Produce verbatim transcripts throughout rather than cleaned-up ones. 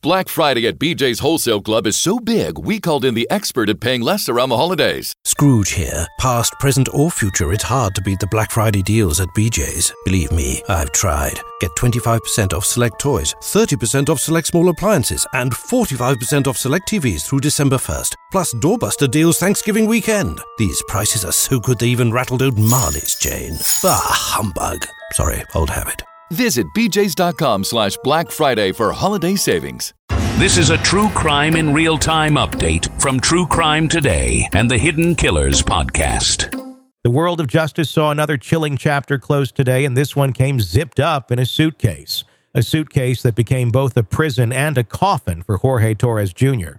Black Friday at B J's Wholesale Club is so big, we called in the expert at paying less around the holidays. Scrooge here. Past, present, or future, it's hard to beat the Black Friday deals at B J's. Believe me, I've tried. Get twenty-five percent off select toys, thirty percent off select small appliances, and forty-five percent off select T Vs through December first. Plus doorbuster deals Thanksgiving weekend. These prices are so good they even rattled old Marley's chain. Ah, humbug. Sorry, old habit. Visit bjs.com slash Black Friday for holiday savings. This is a true crime in real time update from True Crime Today and the Hidden Killers podcast. The world of justice saw another chilling chapter close today, and this one came zipped up in a suitcase. A suitcase that became both a prison and a coffin for Jorge Torres Junior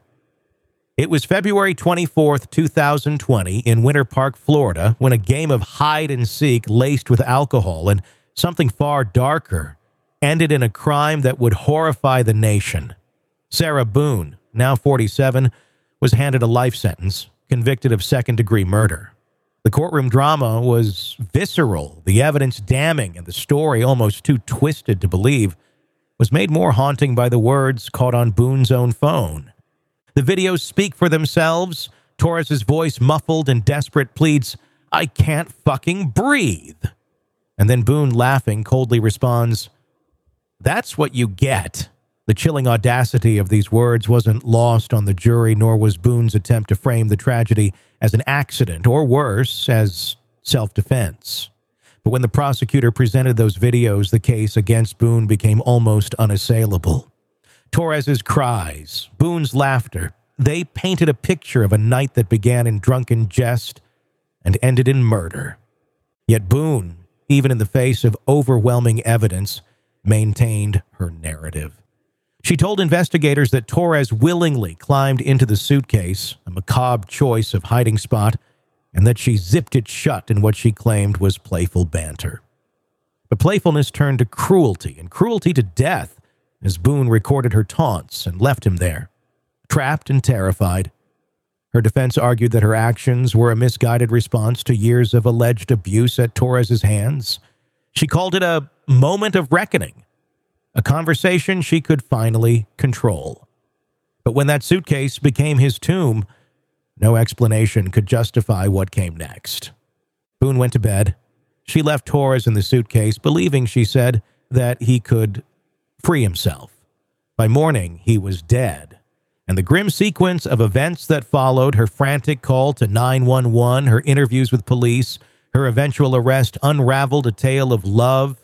It was February twenty-fourth, two thousand twenty, in Winter Park, Florida, when a game of hide-and-seek laced with alcohol and something far darker ended in a crime that would horrify the nation. Sarah Boone, now forty-seven, was handed a life sentence, convicted of second-degree murder. The courtroom drama was visceral, the evidence damning, and the story, almost too twisted to believe, was made more haunting by the words caught on Boone's own phone. The videos speak for themselves. Torres's voice muffled in desperate pleads, "I can't fucking breathe." And then Boone, laughing, coldly responds, "That's what you get." The chilling audacity of these words wasn't lost on the jury, nor was Boone's attempt to frame the tragedy as an accident, or worse, as self-defense. But when the prosecutor presented those videos, the case against Boone became almost unassailable. Torres's cries, Boone's laughter, they painted a picture of a night that began in drunken jest and ended in murder. Yet Boone, even in the face of overwhelming evidence, maintained her narrative. She told investigators that Torres willingly climbed into the suitcase, a macabre choice of hiding spot, and that she zipped it shut in what she claimed was playful banter. But playfulness turned to cruelty, and cruelty to death, as Boone recorded her taunts and left him there, trapped and terrified. Her defense argued that her actions were a misguided response to years of alleged abuse at Torres's hands. She called it a moment of reckoning, a conversation she could finally control. But when that suitcase became his tomb, no explanation could justify what came next. Boone went to bed. She left Torres in the suitcase, believing, she said, that he could free himself. By morning, he was dead. And the grim sequence of events that followed, her frantic call to nine one one, her interviews with police, her eventual arrest, unraveled a tale of love,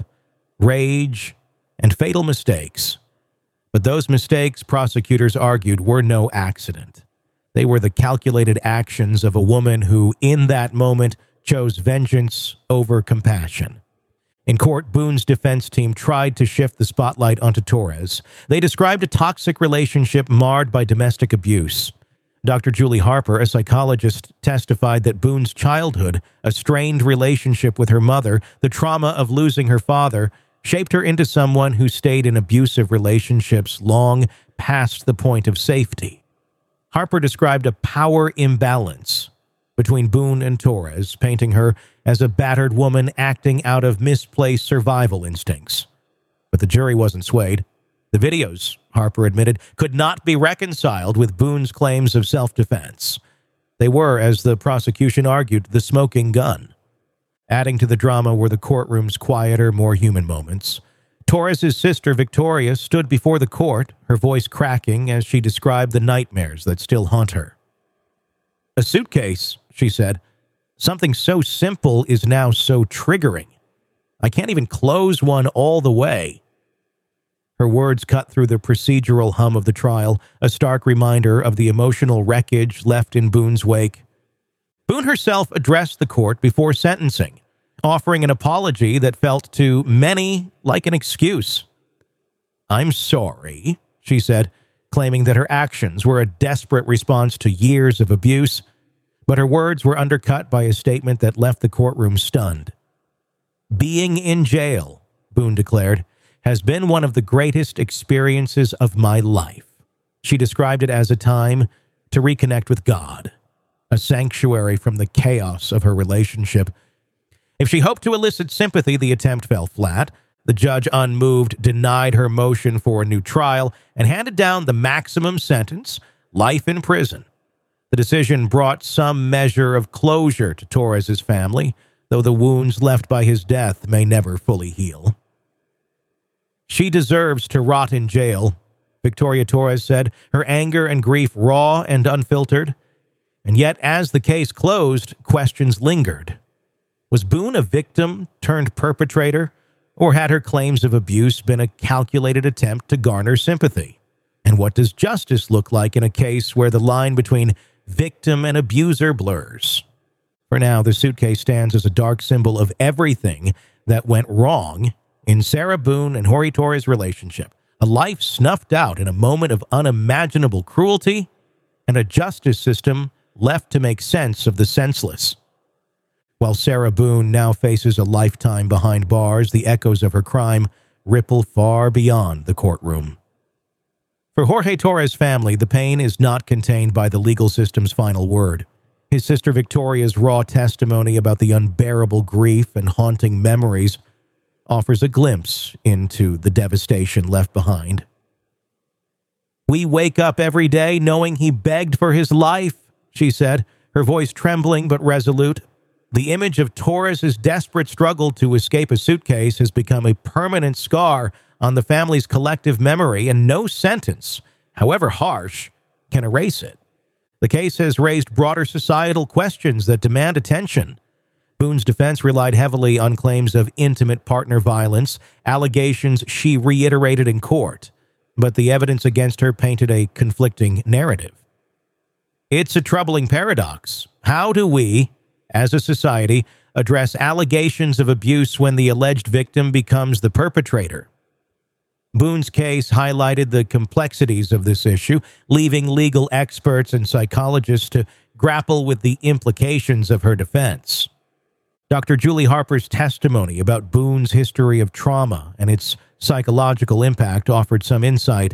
rage, and fatal mistakes. But those mistakes, prosecutors argued, were no accident. They were the calculated actions of a woman who, in that moment, chose vengeance over compassion. In court, Boone's defense team tried to shift the spotlight onto Torres. They described a toxic relationship marred by domestic abuse. Doctor Julie Harper, a psychologist, testified that Boone's childhood, a strained relationship with her mother, the trauma of losing her father, shaped her into someone who stayed in abusive relationships long past the point of safety. Harper described a power imbalance between Boone and Torres, painting her as a battered woman acting out of misplaced survival instincts. But the jury wasn't swayed. The videos, Harper admitted, could not be reconciled with Boone's claims of self-defense. They were, as the prosecution argued, the smoking gun. Adding to the drama were the courtroom's quieter, more human moments. Torres's sister, Victoria, stood before the court, her voice cracking as she described the nightmares that still haunt her. "A suitcase," she said. "Something so simple is now so triggering. I can't even close one all the way." Her words cut through the procedural hum of the trial, a stark reminder of the emotional wreckage left in Boone's wake. Boone herself addressed the court before sentencing, offering an apology that felt to many like an excuse. "I'm sorry," she said, claiming that her actions were a desperate response to years of abuse, but her words were undercut by a statement that left the courtroom stunned. "Being in jail," Boone declared, "has been one of the greatest experiences of my life." She described it as a time to reconnect with God, a sanctuary from the chaos of her relationship. If she hoped to elicit sympathy, the attempt fell flat. The judge, unmoved, denied her motion for a new trial and handed down the maximum sentence, life in prison. The decision brought some measure of closure to Torres's family, though the wounds left by his death may never fully heal. She deserves to rot in jail, Victoria Torres said, her anger and grief raw and unfiltered. And yet, as the case closed, questions lingered. Was Boone a victim turned perpetrator, or had her claims of abuse been a calculated attempt to garner sympathy? And what does justice look like in a case where the line between victim and abuser blurs? For now, the suitcase stands as a dark symbol of everything that went wrong in Sarah Boone and Jorge Torres' relationship. A life snuffed out in a moment of unimaginable cruelty, and a justice system left to make sense of the senseless. While Sarah Boone now faces a lifetime behind bars, the echoes of her crime ripple far beyond the courtroom. For Jorge Torres' family, the pain is not contained by the legal system's final word. His sister Victoria's raw testimony about the unbearable grief and haunting memories offers a glimpse into the devastation left behind. "We wake up every day knowing he begged for his life," she said, her voice trembling but resolute. The image of Torres's desperate struggle to escape a suitcase has become a permanent scar on the family's collective memory, and no sentence, however harsh, can erase it. The case has raised broader societal questions that demand attention. Boone's defense relied heavily on claims of intimate partner violence, allegations she reiterated in court, but the evidence against her painted a conflicting narrative. It's a troubling paradox. How do we, as a society, address allegations of abuse when the alleged victim becomes the perpetrator? Boone's case highlighted the complexities of this issue, leaving legal experts and psychologists to grapple with the implications of her defense. Doctor Julie Harper's testimony about Boone's history of trauma and its psychological impact offered some insight,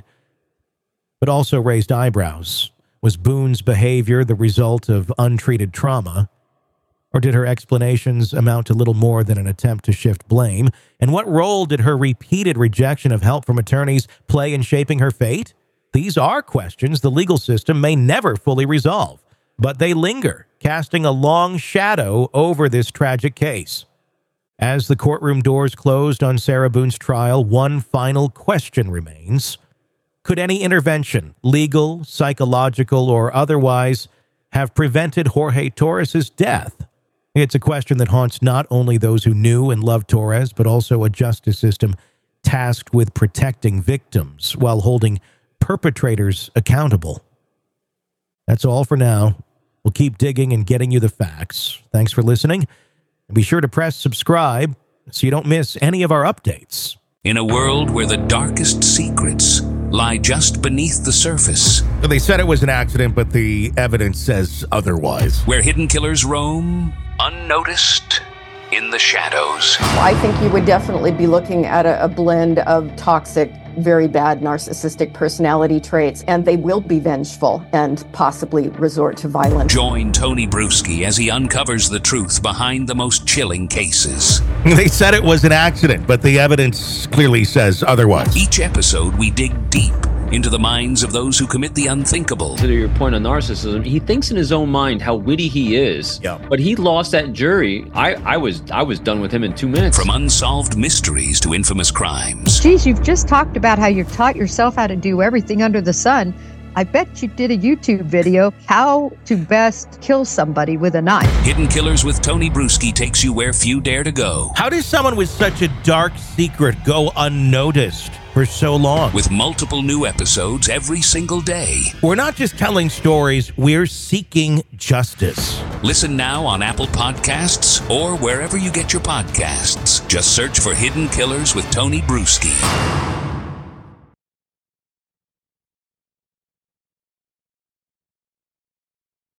but also raised eyebrows. Was Boone's behavior the result of untreated trauma? Or did her explanations amount to little more than an attempt to shift blame? And what role did her repeated rejection of help from attorneys play in shaping her fate? These are questions the legal system may never fully resolve, but they linger, casting a long shadow over this tragic case. As the courtroom doors closed on Sarah Boone's trial, one final question remains. Could any intervention, legal, psychological, or otherwise, have prevented Jorge Torres' death? It's a question that haunts not only those who knew and loved Torres, but also a justice system tasked with protecting victims while holding perpetrators accountable. That's all for now. We'll keep digging and getting you the facts. Thanks for listening. And be sure to press subscribe so you don't miss any of our updates. In a world where the darkest secrets lie just beneath the surface, They said it was an accident, but the evidence says otherwise. where hidden killers roam unnoticed in the shadows. I think you would definitely be looking at a, a blend of toxic, very bad narcissistic personality traits, and they will be vengeful and possibly resort to violence. Join Tony Bruschi as he uncovers the truth behind the most chilling cases. They said it was an accident, but the evidence clearly says otherwise. Each episode, we dig deep into the minds of those who commit the unthinkable. To your point on narcissism, he thinks in his own mind how witty he is. Yeah. But he lost that jury. I, I was I was done with him in two minutes. From unsolved mysteries to infamous crimes. Geez, you've just talked about how you've taught yourself how to do everything under the sun. I bet you did a YouTube video, how to best kill somebody with a knife. Hidden Killers with Tony Bruschi takes you where few dare to go. How does someone with such a dark secret go unnoticed for so long? With multiple new episodes every single day. We're not just telling stories, we're seeking justice. Listen now on Apple Podcasts or wherever you get your podcasts. Just search for Hidden Killers with Tony Bruschi.